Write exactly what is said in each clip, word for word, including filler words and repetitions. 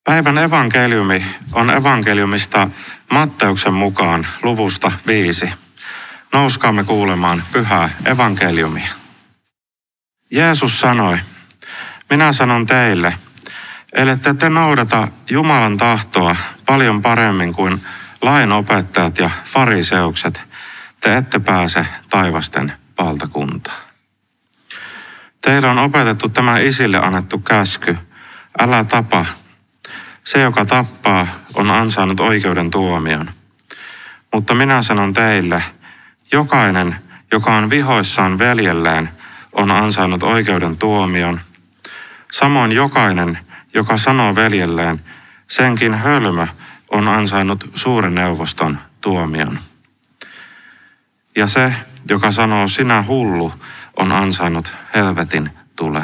Päivän evankeliumi on evankeliumista Matteuksen mukaan luvusta viisi. Nouskaamme kuulemaan pyhää evankeliumia. Jeesus sanoi, minä sanon teille, ellette te noudata Jumalan tahtoa paljon paremmin kuin lainopettajat ja fariseukset, te ette pääse taivasten valtakuntaan. Teille on opetettu tämä isille annettu käsky, älä tapa. Se, joka tappaa, on ansainnut oikeuden tuomion. Mutta minä sanon teille, jokainen, joka on vihoissaan veljelleen, on ansainnut oikeuden tuomion. Samoin jokainen, joka sanoo veljelleen, senkin hölmö on ansainnut suuren neuvoston tuomion. Ja se, joka sanoo sinä hullu, on ansainnut helvetin tuleen.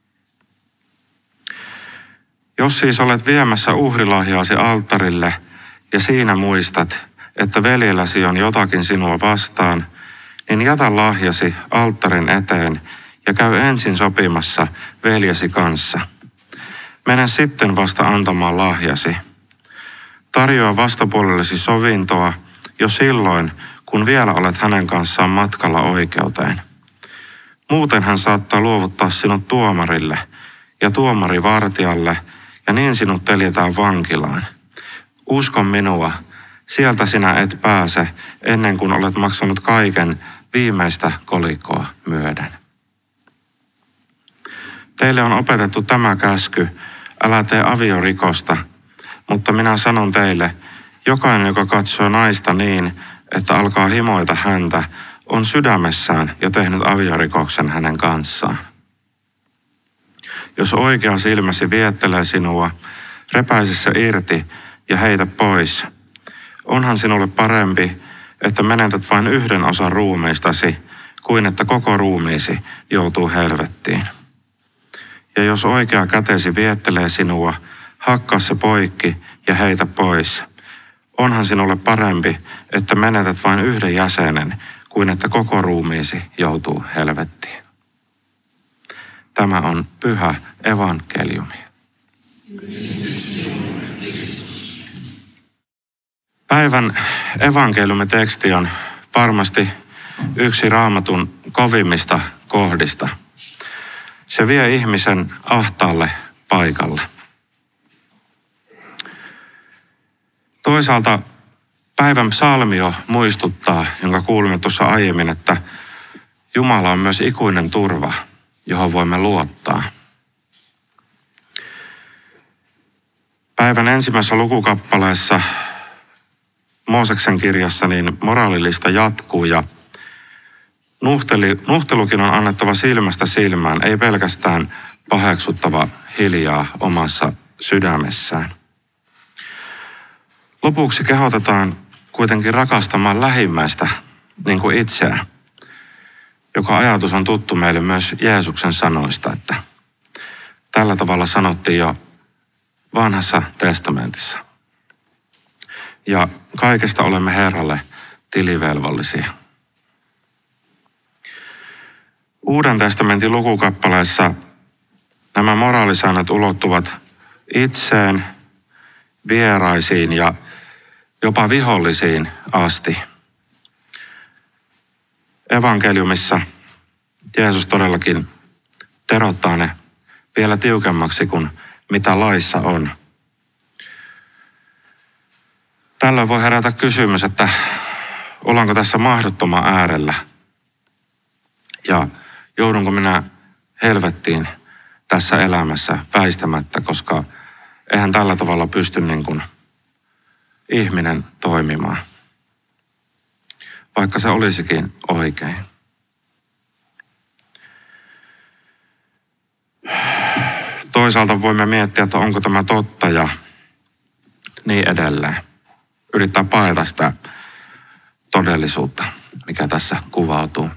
Jos siis olet viemässä uhrilahjaasi alttarille ja siinä muistat, että veljelläsi on jotakin sinua vastaan, niin jätä lahjasi alttarin eteen ja käy ensin sopimassa veljesi kanssa. Mene sitten vasta antamaan lahjasi. Tarjoa vastapuolellesi sovintoa jo silloin, kun vielä olet hänen kanssaan matkalla oikeuteen. Muuten hän saattaa luovuttaa sinut tuomarille ja tuomari vartijalle, ja niin sinut teljetään vankilaan. Usko minua, sieltä sinä et pääse ennen kuin olet maksanut kaiken viimeistä kolikkoa myöden. Teille on opetettu tämä käsky, älä tee aviorikosta, mutta minä sanon teille, jokainen, joka katsoo naista niin, että alkaa himoita häntä, on sydämessään jo tehnyt aviorikoksen hänen kanssaan. Jos oikea silmäsi viettelee sinua, repäise se irti ja heitä pois. Onhan sinulle parempi, että menetät vain yhden osan ruumiistasi, kuin että koko ruumiisi joutuu helvettiin. Ja jos oikea kätesi viettelee sinua, hakkaa se poikki ja heitä pois. Onhan sinulle parempi, että menetät vain yhden jäsenen, kuin että koko ruumiisi joutuu helvettiin. Tämä on pyhä evankeliumi. Päivän evankeliumiteksti on varmasti yksi Raamatun kovimmista kohdista. Se vie ihmisen ahtaalle paikalle. Toisaalta päivän psalmio muistuttaa, jonka kuulimme tuossa aiemmin, että Jumala on myös ikuinen turva, johon voimme luottaa. Päivän ensimmäisessä lukukappaleessa Mooseksen kirjassa niin moraalilista jatkuu ja nuhteli, nuhtelukin on annettava silmästä silmään, ei pelkästään paheksuttava hiljaa omassa sydämessään. Lopuksi kehotetaan kuitenkin rakastamaan lähimmäistä niin kuin itseään, joka ajatus on tuttu meille myös Jeesuksen sanoista, että tällä tavalla sanottiin jo vanhassa testamentissa. Ja kaikesta olemme Herralle tilivelvollisia. Uuden testamentin lukukappaleessa nämä moraalisäännöt ulottuvat itseen, vieraisiin ja jopa vihollisiin asti. Evankeliumissa Jeesus todellakin terottaa ne vielä tiukemmaksi kuin mitä laissa on. Tällöin voi herätä kysymys, että ollaanko tässä mahdottoman äärellä ja joudunko minä helvettiin tässä elämässä väistämättä, koska eihän tällä tavalla pysty niin kuin ihminen toimimaan, vaikka se olisikin oikein. Toisaalta voimme miettiä, että onko tämä totta ja niin edelleen. Yrittää paeta sitä todellisuutta, mikä tässä kuvautuu.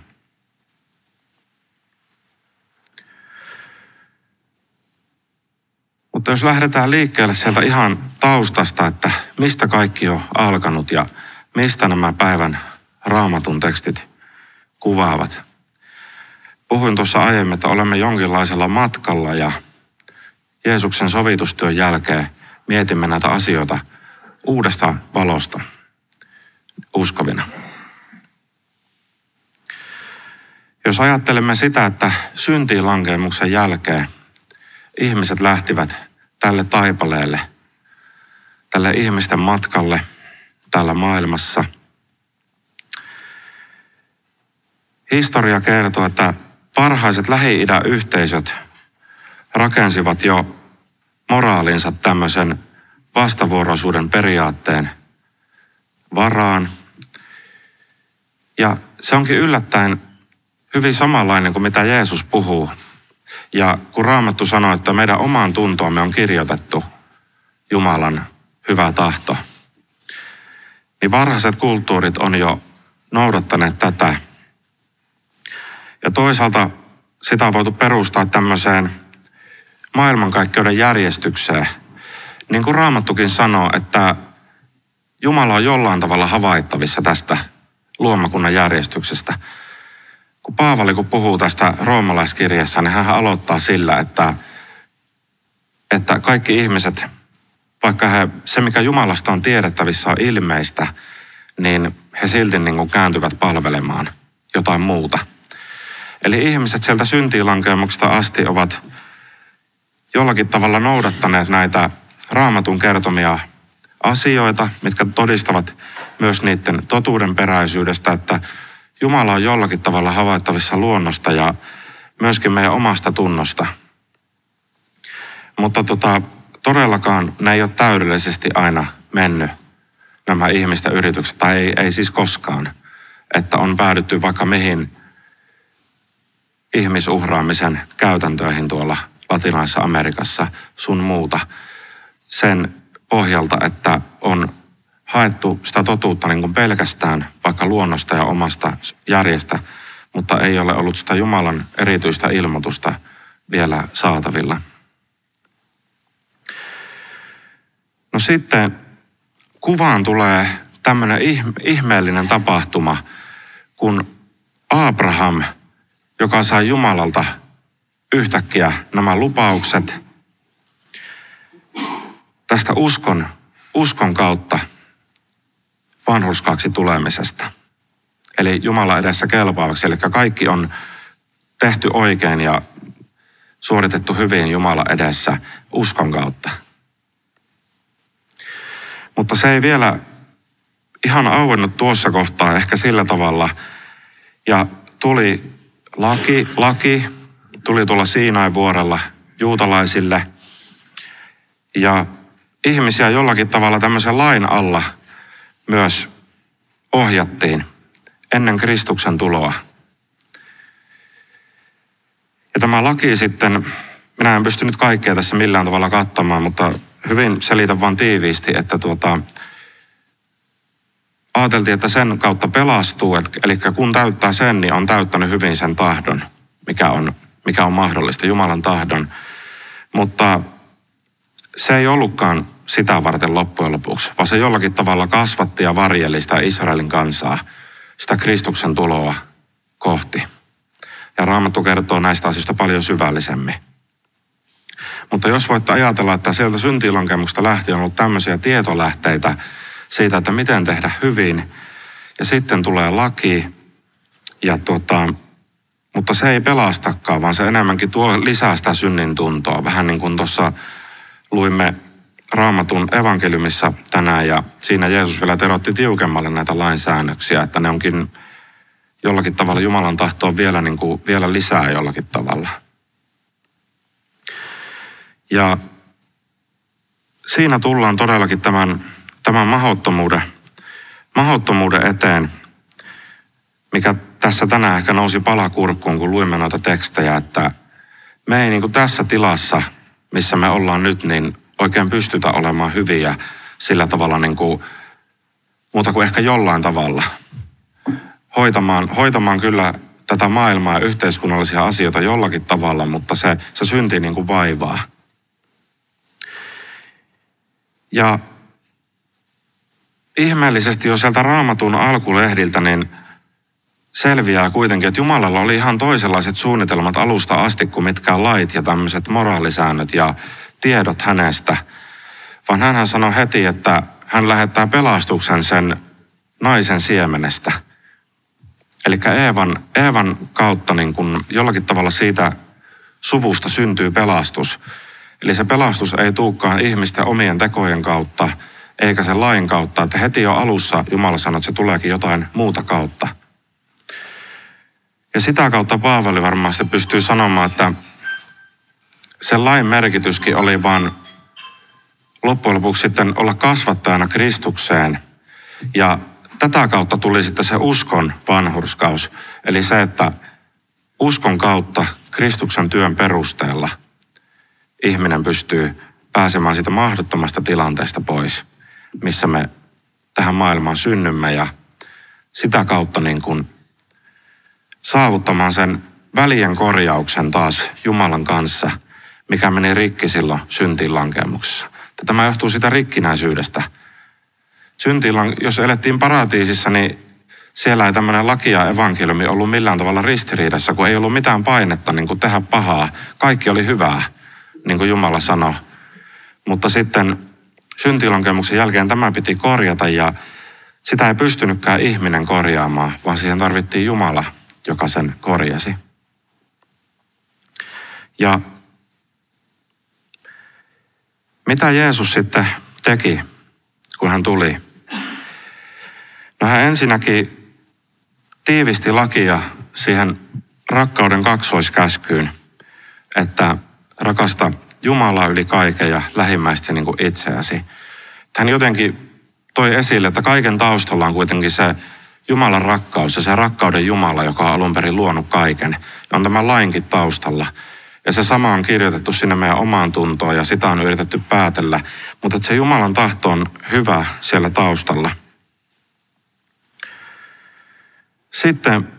Mutta jos lähdetään liikkeelle sieltä ihan taustasta, että mistä kaikki on alkanut ja mistä nämä päivän Raamatun tekstit kuvaavat. Puhuin tuossa aiemmin, että olemme jonkinlaisella matkalla ja Jeesuksen sovitustyön jälkeen mietimme näitä asioita uudesta valosta uskovina. Jos ajattelemme sitä, että syntiin lankeemuksen jälkeen ihmiset lähtivät tälle taipaleelle, tälle ihmisten matkalle täällä maailmassa. Historia kertoo, että parhaiset Lähi-idän yhteisöt rakensivat jo moraalinsa tämmöisen vastavuoroisuuden periaatteen varaan. Ja se onkin yllättäen hyvin samanlainen kuin mitä Jeesus puhuu. Ja kun Raamattu sanoo, että meidän omaan tuntoomme on kirjoitettu Jumalan hyvä tahto, niin varhaiset kulttuurit on jo noudattaneet tätä. Ja toisaalta sitä on voitu perustaa tämmöiseen maailmankaikkeuden järjestykseen. Niin kuin Raamattukin sanoo, että Jumala on jollain tavalla havaittavissa tästä luomakunnan järjestyksestä. Kun Paavali kun puhuu tästä roomalaiskirjassa, niin hän aloittaa sillä, että, että kaikki ihmiset, vaikka he, se mikä Jumalasta on tiedettävissä on ilmeistä, niin he silti niin kuin kääntyvät palvelemaan jotain muuta. Eli ihmiset sieltä syntiinlankeemuksesta asti ovat jollakin tavalla noudattaneet näitä Raamatun kertomia asioita, mitkä todistavat myös niiden totuudenperäisyydestä, että Jumala on jollakin tavalla havaittavissa luonnosta ja myöskin meidän omasta tunnosta. Mutta tota, todellakaan ne ei ole täydellisesti aina mennyt, nämä ihmisten yritykset, tai ei, ei siis koskaan, että on päädytty vaikka mihin ihmisuhraamisen käytäntöihin tuolla Latinalaisessa Amerikassa sun muuta sen pohjalta, että on haettu sitä totuutta niin kuin pelkästään vaikka luonnosta ja omasta järjestä, mutta ei ole ollut sitä Jumalan erityistä ilmoitusta vielä saatavilla. No sitten kuvaan tulee tämmöinen ihmeellinen tapahtuma, kun Abraham, joka sai Jumalalta yhtäkkiä nämä lupaukset tästä uskon, uskon kautta vanhurskaaksi tulemisesta. Eli Jumala edessä kelpaavaksi, eli kaikki on tehty oikein ja suoritettu hyvin Jumala edessä uskon kautta. Mutta se ei vielä ihan auennut tuossa kohtaa ehkä sillä tavalla. Ja tuli laki, laki tuli tuolla Siinain vuorella juutalaisille. Ja ihmisiä jollakin tavalla tämmöisen lain alla myös ohjattiin ennen Kristuksen tuloa. Ja tämä laki sitten, minä en pysty nyt kaikkea tässä millään tavalla kattamaan, mutta hyvin selitän vaan tiiviisti, että tuota, ajateltiin, että sen kautta pelastuu, eli kun täyttää sen, niin on täyttänyt hyvin sen tahdon, mikä on, mikä on mahdollista, Jumalan tahdon. Mutta se ei ollutkaan sitä varten loppujen lopuksi, vaan se jollakin tavalla kasvatti ja varjeli sitä Israelin kansaa, sitä Kristuksen tuloa kohti. Ja Raamattu kertoo näistä asioista paljon syvällisemmin. Mutta jos voitte ajatella, että sieltä syntiinlankemuksesta lähtien on ollut tämmöisiä tietolähteitä siitä, että miten tehdä hyvin, ja sitten tulee laki, ja tuota, mutta se ei pelastakaan, vaan se enemmänkin tuo lisää sitä synnin tuntoa. Vähän niin kuin tuossa luimme Raamatun evankeliumissa tänään, ja siinä Jeesus vielä terotti tiukemmalle näitä lainsäännöksiä, että ne onkin jollakin tavalla Jumalan tahtoa vielä, niin kuin, vielä lisää jollakin tavalla. Ja siinä tullaan todellakin tämän, tämän mahdottomuuden, mahdottomuuden eteen, mikä tässä tänään ehkä nousi palakurkkuun, kun luimme noita tekstejä, että me ei niin kuin tässä tilassa, missä me ollaan nyt, niin oikein pystytä olemaan hyviä sillä tavalla niin kuin, muuta kuin ehkä jollain tavalla. Hoitamaan, hoitamaan kyllä tätä maailmaa ja yhteiskunnallisia asioita jollakin tavalla, mutta se, se synti niin kuin vaivaa. Ja ihmeellisesti jo sieltä Raamatun alkulehdiltä niin selviää kuitenkin, että Jumalalla oli ihan toisenlaiset suunnitelmat alusta asti kuin mitkään lait ja tämmöiset moraalisäännöt ja tiedot hänestä. vaan hän sanoi heti, että hän lähettää pelastuksen sen naisen siemenestä. Eli Eevan, Eevan kautta niin kun jollakin tavalla siitä suvusta syntyy pelastus. Eli se pelastus ei tulekaan ihmisten omien tekojen kautta, eikä sen lain kautta. Että heti jo alussa Jumala sanoi, että se tuleekin jotain muuta kautta. Ja sitä kautta Paavali varmasti pystyy sanomaan, että sen lain merkityskin oli vaan loppujen lopuksi sitten olla kasvattajana Kristukseen. Ja tätä kautta tuli sitten se uskon vanhurskaus. Eli se, että uskon kautta Kristuksen työn perusteella ihminen pystyy pääsemään siitä mahdottomasta tilanteesta pois, missä me tähän maailmaan synnymme ja sitä kautta niin kuin saavuttamaan sen välien korjauksen taas Jumalan kanssa, mikä meni rikki silloin syntiin lankemuksessa. Tämä johtuu sitä rikkinäisyydestä. Syntiin, jos elettiin paratiisissa, niin siellä ei tämmöinen laki ja evankeliumi ollut millään tavalla ristiriidassa, kun ei ollut mitään painetta niin kuin tehdä pahaa. Kaikki oli hyvää, niin kuin Jumala sanoi. Mutta sitten syntiinlankemuksen jälkeen tämä piti korjata ja sitä ei pystynytkään ihminen korjaamaan, vaan siihen tarvittiin Jumala, joka sen korjasi. Ja mitä Jeesus sitten teki, kun hän tuli? No hän ensinnäkin tiivisti lakia siihen rakkauden kaksoiskäskyyn, että rakasta Jumalaa yli kaiken ja lähimmäistä niin kuin itseäsi. Hän jotenkin toi esille, että kaiken taustalla on kuitenkin se Jumalan rakkaus ja se rakkauden Jumala, joka on alun perin luonut kaiken. Ja on tämän lainkin taustalla. Ja se sama on kirjoitettu sinne meidän omaan tuntoon ja sitä on yritetty päätellä. Mutta että se Jumalan tahto on hyvä siellä taustalla. Sitten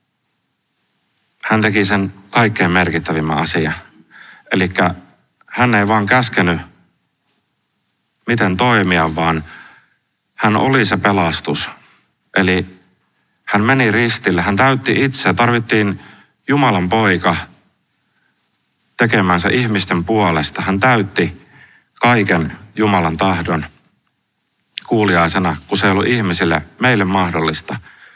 hän teki sen kaikkein merkittävimmän asian. Eli hän ei vaan käskenyt, miten toimia, vaan hän oli se pelastus. Eli hän meni ristille, hän täytti itse, tarvittiin Jumalan poika tekemään se ihmisten puolesta. Hän täytti kaiken Jumalan tahdon kuuliaisena, kun se ei ollut ihmisille, meille mahdollista.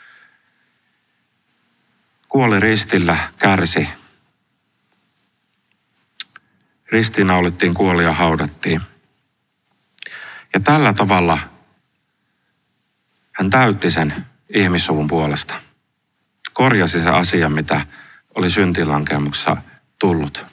Kuoli ristillä, kärsi. Ristiinnaulittiin, kuoli ja haudattiin. Ja tällä tavalla hän täytti sen ihmissuvun puolesta. Korjasi se asia, mitä oli syntiinlankemuksessa tullut.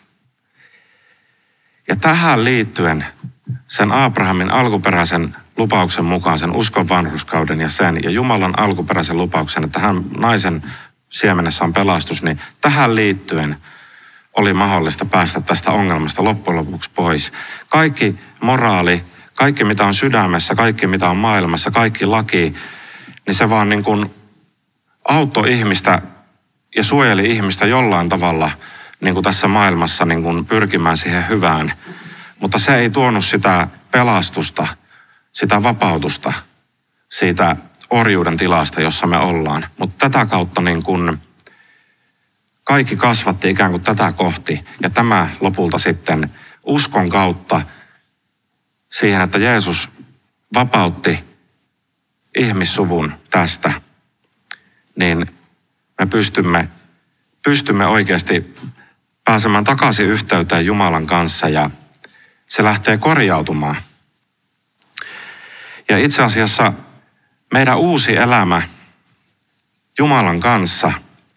Ja tähän liittyen sen Abrahamin alkuperäisen lupauksen mukaan, sen uskon vanhurskauden ja sen, ja Jumalan alkuperäisen lupauksen, että hän naisen siemenessä on pelastus, niin tähän liittyen oli mahdollista päästä tästä ongelmasta loppujen lopuksi pois. Kaikki moraali, kaikki mitä on sydämessä, kaikki mitä on maailmassa, kaikki laki, niin se vaan niin kuin auttoi ihmistä ja suojeli ihmistä jollain tavalla niin kuin tässä maailmassa niin kuin pyrkimään siihen hyvään. Mutta se ei tuonut sitä pelastusta, sitä vapautusta siitä orjuuden tilasta, jossa me ollaan. Mutta tätä kautta niin kuin kaikki kasvatti ikään kuin tätä kohti. Ja tämä lopulta sitten uskon kautta siihen, että Jeesus vapautti ihmissuvun tästä, niin me pystymme, pystymme oikeasti pääsemään takaisin yhteyteen Jumalan kanssa ja se lähtee korjautumaan. Ja itse asiassa meidän uusi elämä Jumalan kanssa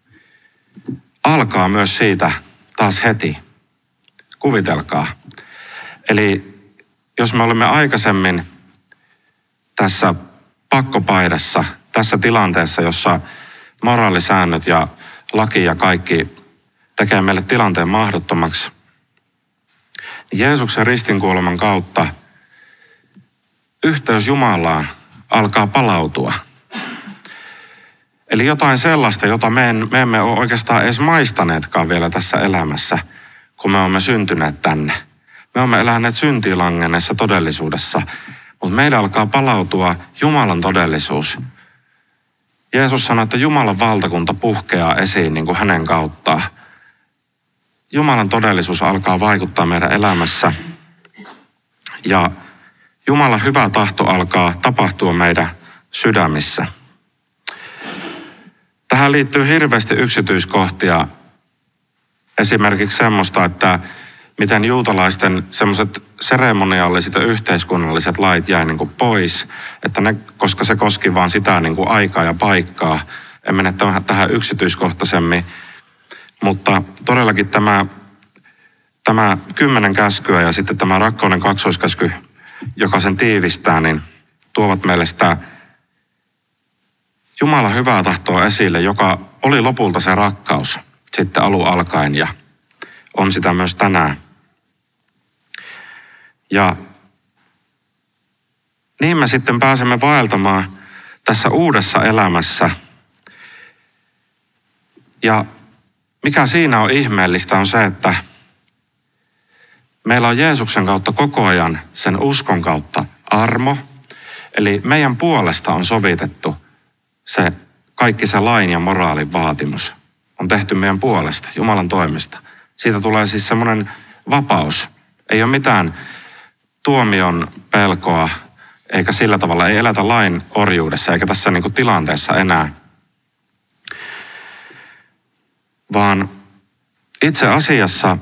alkaa myös siitä taas heti. Kuvitelkaa. Eli jos me olemme aikaisemmin tässä pakkopaidassa, tässä tilanteessa, jossa moraalisäännöt ja laki ja kaikki tekee meille tilanteen mahdottomaksi, niin Jeesuksen ristinkuoleman kautta yhteys Jumalaan alkaa palautua. Eli jotain sellaista, jota me, en, me emme ole oikeastaan edes maistaneetkaan vielä tässä elämässä, kun me olemme syntyneet tänne. Me olemme eläneet syntiin langenneessa todellisuudessa, mutta meillä alkaa palautua Jumalan todellisuus. Jeesus sanoi, että Jumalan valtakunta puhkeaa esiin niin kuin hänen kauttaan. Jumalan todellisuus alkaa vaikuttaa meidän elämässä. Ja Jumalan hyvä tahto alkaa tapahtua meidän sydämissä. Tähän liittyy hirveästi yksityiskohtia. Esimerkiksi semmoista, että miten juutalaisten semmoiset seremoniaaliset ja yhteiskunnalliset lait jäi niin kuin pois, että ne, koska se koski vaan sitä niin kuin aikaa ja paikkaa. En mene tähän yksityiskohtaisemmin, mutta todellakin tämä, tämä kymmenen käskyä ja sitten tämä rakkauden kaksoiskäsky, joka sen tiivistää, niin tuovat meille sitä Jumalan hyvää tahtoa esille, joka oli lopulta se rakkaus sitten alun alkaen ja on sitä myös tänään. Ja niin me sitten pääsemme vaeltamaan tässä uudessa elämässä. Ja mikä siinä on ihmeellistä on se, että meillä on Jeesuksen kautta koko ajan sen uskon kautta armo. Eli meidän puolesta on sovitettu se kaikki se lain ja moraalin vaatimus. On tehty meidän puolesta, Jumalan toimesta. Siitä tulee siis semmoinen vapaus. Ei ole mitään tuomion pelkoa, eikä sillä tavalla, ei elätä lain orjuudessa, eikä tässä niin kuin tilanteessa enää. Vaan itse asiassa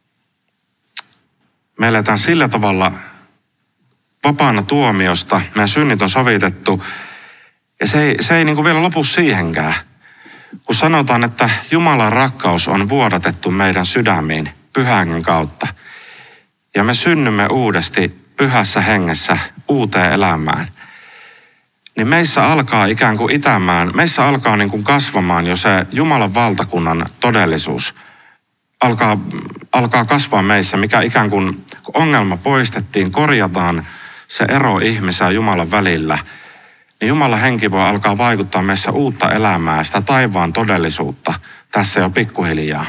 me eletään sillä tavalla vapaana tuomiosta, meidän synnit on sovitettu, ja se ei, se ei niin kuin vielä lopu siihenkään. Kun sanotaan, että Jumalan rakkaus on vuodatettu meidän sydämiin pyhän hengen kautta, ja me synnymme uudesti pyhässä hengessä uuteen elämään, niin meissä alkaa ikään kuin itämään, meissä alkaa niin kuin kasvamaan jo se Jumalan valtakunnan todellisuus. Alkaa, alkaa kasvaa meissä, mikä ikään kuin kun ongelma poistettiin, korjataan se ero ihmisen ja Jumalan välillä, niin Jumalan henki voi alkaa vaikuttaa meissä uutta elämää, sitä taivaan todellisuutta tässä jo pikkuhiljaa.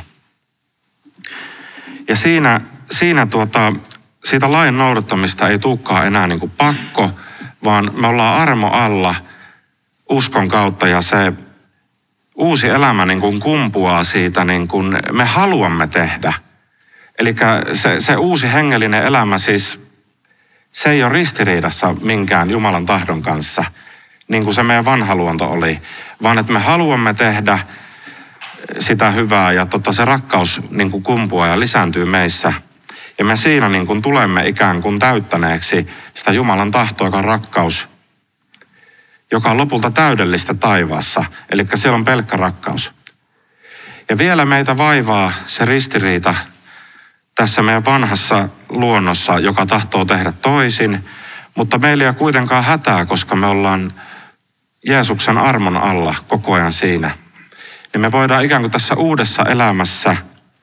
Ja siinä, siinä tuota, siitä lain noudattamista ei tulekaan enää niin kuin pakko, vaan me ollaan armo alla uskon kautta ja se uusi elämä niin kuin kumpuaa siitä, niin kuin me haluamme tehdä. Eli se, se uusi hengellinen elämä siis, se ei ole ristiriidassa minkään Jumalan tahdon kanssa, niin kuin se meidän vanha luonto oli, vaan että me haluamme tehdä sitä hyvää ja totta se rakkaus niin kuin kumpuaa ja lisääntyy meissä. Ja me siinä niin kuin tulemme ikään kuin täyttäneeksi sitä Jumalan tahtoa, joka on rakkaus, joka on lopulta täydellistä taivaassa. Eli siellä on pelkkä rakkaus. Ja vielä meitä vaivaa se ristiriita tässä meidän vanhassa luonnossa, joka tahtoo tehdä toisin, mutta meillä ei ole kuitenkaan hätää, koska me ollaan Jeesuksen armon alla koko ajan siinä. Niin me voidaan ikään kuin tässä uudessa elämässä,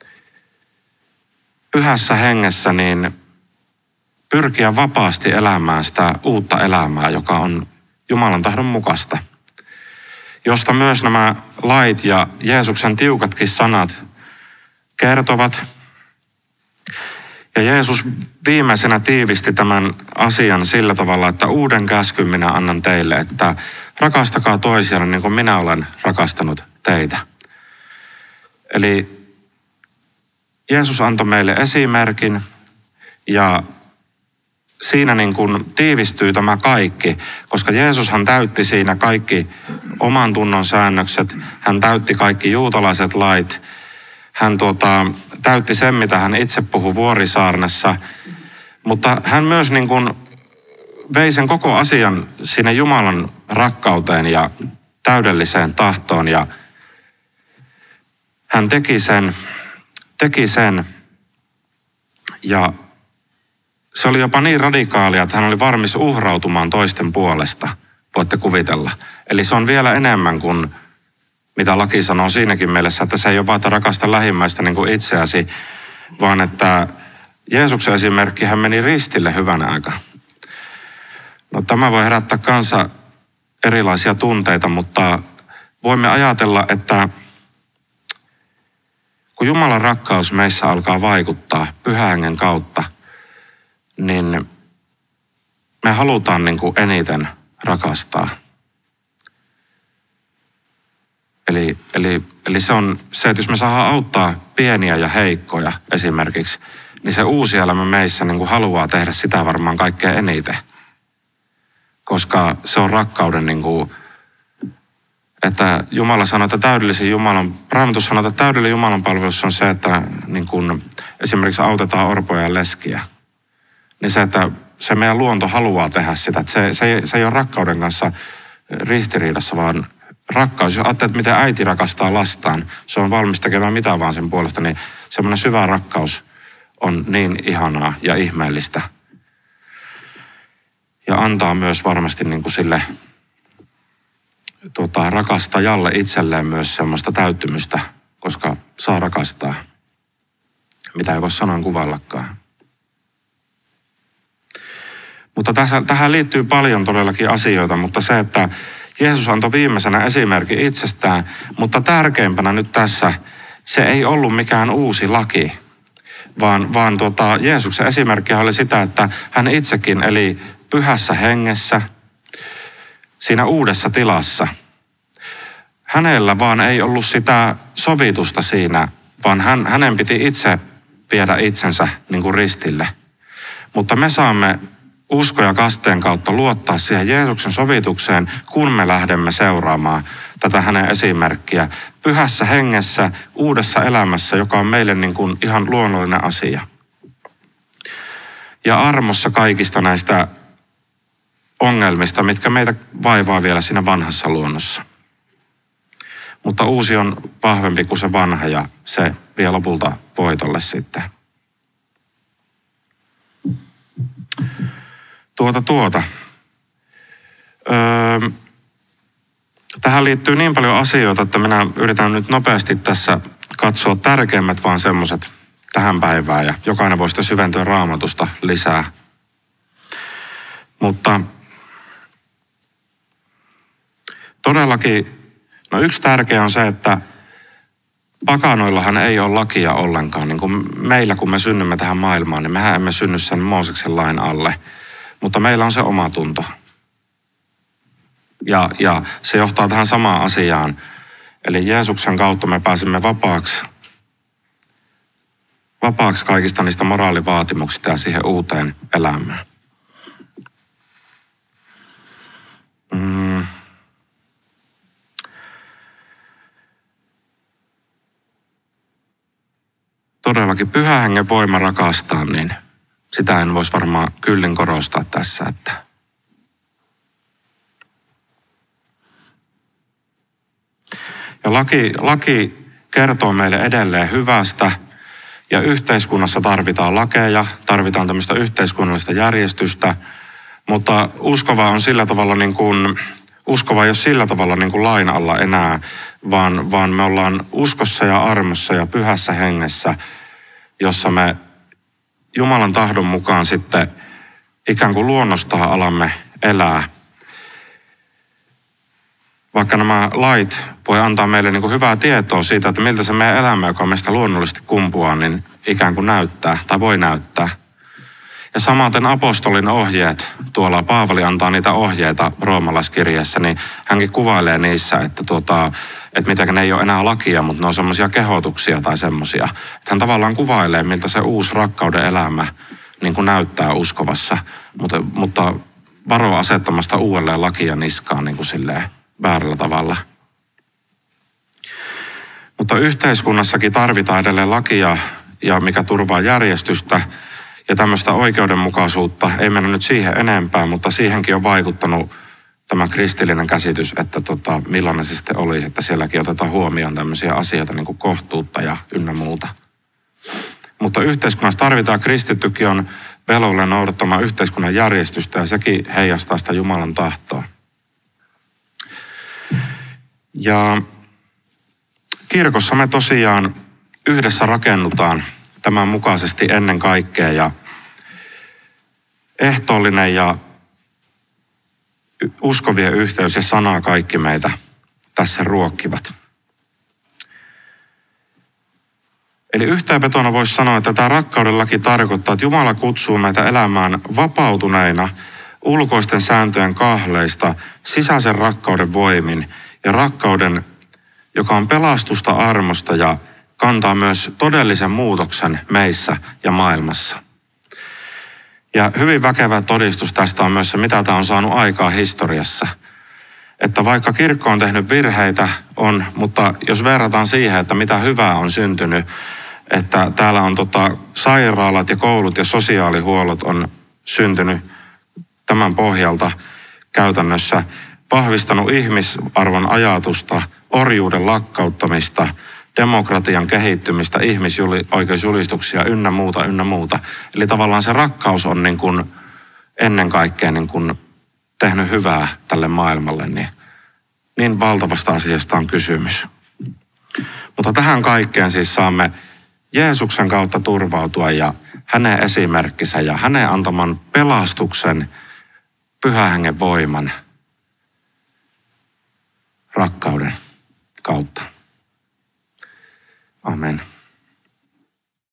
pyhässä hengessä, niin pyrkiä vapaasti elämään sitä uutta elämää, joka on Jumalan tahdon mukaista. Josta myös nämä lait ja Jeesuksen tiukatkin sanat kertovat. Ja Jeesus viimeisenä tiivisti tämän asian sillä tavalla, että uuden käskyn minä annan teille, että rakastakaa toisianne niin kuin minä olen rakastanut teitä. Eli Jeesus antoi meille esimerkin ja siinä niin kuin tiivistyy tämä kaikki, koska Jeesushan täytti siinä kaikki oman tunnon säännökset, hän täytti kaikki juutalaiset lait, hän tuota, täytti sen, mitä hän itse puhui Vuorisaarnassa, mutta hän myös niin kuin vei sen koko asian sinne Jumalan rakkauteen ja täydelliseen tahtoon ja hän teki sen, teki sen ja se oli jopa niin radikaalia, että hän oli valmis uhrautumaan toisten puolesta, voitte kuvitella. Eli se on vielä enemmän kuin mitä laki sanoo siinäkin mielessä, että se ei ole vain, että rakasta lähimmäistä niin kuin itseäsi, vaan että Jeesuksen esimerkki hän meni ristille hyvänä aikaa. No tämä voi herättää kanssa erilaisia tunteita, mutta voimme ajatella, että kun Jumalan rakkaus meissä alkaa vaikuttaa Pyhän Hengen kautta, niin me halutaan niin kuin eniten rakastaa. Eli, eli, eli se on se, että jos me saadaan auttaa pieniä ja heikkoja esimerkiksi, niin se uusi elämä meissä niin kuin haluaa tehdä sitä varmaan kaikkein eniten. koska se on rakkauden niin kuin, että Jumala sanoo, että täydellisen Jumalan, Raamattu sanoo, että täydellinen Jumalan palvelus on se, että niin kuin esimerkiksi autetaan orpoja ja leskiä. Niin se, että se meidän luonto haluaa tehdä sitä, että se, se, ei, se ei ole rakkauden kanssa ristiriidassa, vaan rakkaus, jos ajattelet, miten äiti rakastaa lastaan, se on valmis tekemään mitä vaan sen puolesta, niin semmoinen syvä rakkaus on niin ihanaa ja ihmeellistä. Ja antaa myös varmasti niin kuin sille tota, rakastajalle itselleen myös semmoista täyttymystä, koska saa rakastaa, mitä ei voi sanan kuvaillakaan. Mutta tässä, tähän liittyy paljon todellakin asioita, mutta se, että Jeesus antoi viimeisenä esimerkin itsestään, mutta tärkeimpänä nyt tässä, se ei ollut mikään uusi laki, vaan, vaan tota, Jeesuksen esimerkki oli sitä, että hän itsekin eli pyhässä hengessä, siinä uudessa tilassa. Hänellä vaan ei ollut sitä sovitusta siinä, vaan hän, hänen piti itse viedä itsensä niin kuin ristille. Mutta me saamme usko ja kasteen kautta luottaa siihen Jeesuksen sovitukseen, kun me lähdemme seuraamaan tätä hänen esimerkkiä pyhässä hengessä, uudessa elämässä, joka on meille niin kuin ihan luonnollinen asia. Ja armossa kaikista näistä ongelmista, mitkä meitä vaivaa vielä siinä vanhassa luonnossa. Mutta uusi on vahvempi kuin se vanha ja se vie lopulta voitolle sitten. Tuota tuota. Öö, tähän liittyy niin paljon asioita, että minä yritän nyt nopeasti tässä katsoa tärkeimmät vaan semmoiset tähän päivään ja jokainen voi sitten syventyä Raamatusta lisää. Mutta todellakin, no yksi tärkeä on se, että pakanoillahan ei ole lakia ollenkaan. Niin kuin meillä, kun me synnymme tähän maailmaan, niin mehän emme synny sen Mooseksen lain alle. Mutta meillä on se oma tunto. Ja, ja se johtaa tähän samaan asiaan. Eli Jeesuksen kautta me pääsemme vapaaksi, vapaaksi kaikista niistä moraalivaatimuksista ja siihen uuteen elämään. Mm. Todellakin pyhän hengen voima rakastaa, niin sitä en voisi varmaan kyllin korostaa tässä, että ja laki, laki kertoo meille edelleen hyvästä ja yhteiskunnassa tarvitaan lakeja, tarvitaan tämmöistä yhteiskunnallista järjestystä, mutta uskova on sillä tavalla niin kuin, uskova ei ole sillä tavalla niin kuin lain alla enää, vaan, vaan me ollaan uskossa ja armossa ja pyhässä hengessä, jossa me Jumalan tahdon mukaan sitten ikään kuin luonnostaan alamme elää. Vaikka nämä lait voi antaa meille niin kuin hyvää tietoa siitä, että miltä se meidän elämä, joka meistä luonnollisesti kumpuaa, niin ikään kuin näyttää tai voi näyttää. Ja samaten apostolin ohjeet, tuolla Paavali antaa niitä ohjeita roomalaiskirjeessä, niin hänkin kuvailee niissä, että, tuota, että miten ne ei ole enää lakia, mutta ne on semmoisia kehotuksia tai semmoisia. Että hän tavallaan kuvailee, miltä se uusi rakkauden elämä niin kuin näyttää uskovassa, mutta, mutta varoa asettamasta uudelleen lakia niskaan niin kuin silleen väärällä tavalla. Mutta yhteiskunnassakin tarvitaan edelleen lakia, ja mikä turvaa järjestystä ja tämmöistä oikeudenmukaisuutta. Ei mennä nyt siihen enempää, mutta siihenkin on vaikuttanut tämä kristillinen käsitys, että tota, millainen se sitten olisi, että sielläkin otetaan huomioon tämmöisiä asioita niin kuin kohtuutta ja ynnä muuta. Mutta yhteiskunnassa tarvitaan, kristittykin on velvollinen noudattamaan yhteiskunnan järjestystä ja sekin heijastaa sitä Jumalan tahtoa. Ja kirkossa me tosiaan yhdessä rakennutaan tämän mukaisesti ennen kaikkea ja ehtoollinen ja uskovien yhteys ja sana kaikki meitä tässä ruokkivat. Eli yhteenvetona voisi sanoa, että tämä rakkauden laki tarkoittaa, että Jumala kutsuu meitä elämään vapautuneina ulkoisten sääntöjen kahleista, sisäisen rakkauden voimin ja rakkauden, joka on pelastusta armosta ja kantaa myös todellisen muutoksen meissä ja maailmassa. Ja hyvin väkevä todistus tästä on myös se, mitä tämä on saanut aikaa historiassa. Että vaikka kirkko on tehnyt virheitä, on, mutta jos verrataan siihen, että mitä hyvää on syntynyt, että täällä on tota, sairaalat ja koulut ja sosiaalihuollot on syntynyt tämän pohjalta käytännössä, vahvistanut ihmisarvon ajatusta, orjuuden lakkauttamista, demokratian kehittymistä, ihmisoikeusjulistuksia ynnä muuta, ynnä muuta. Eli tavallaan se rakkaus on niin kuin ennen kaikkea niin kuin tehnyt hyvää tälle maailmalle, niin, niin valtavasta asiasta on kysymys. Mutta tähän kaikkeen siis saamme Jeesuksen kautta turvautua ja hänen esimerkkinsä ja hänen antaman pelastuksen, Pyhän Hengen voiman, rakkauden kautta. Amen.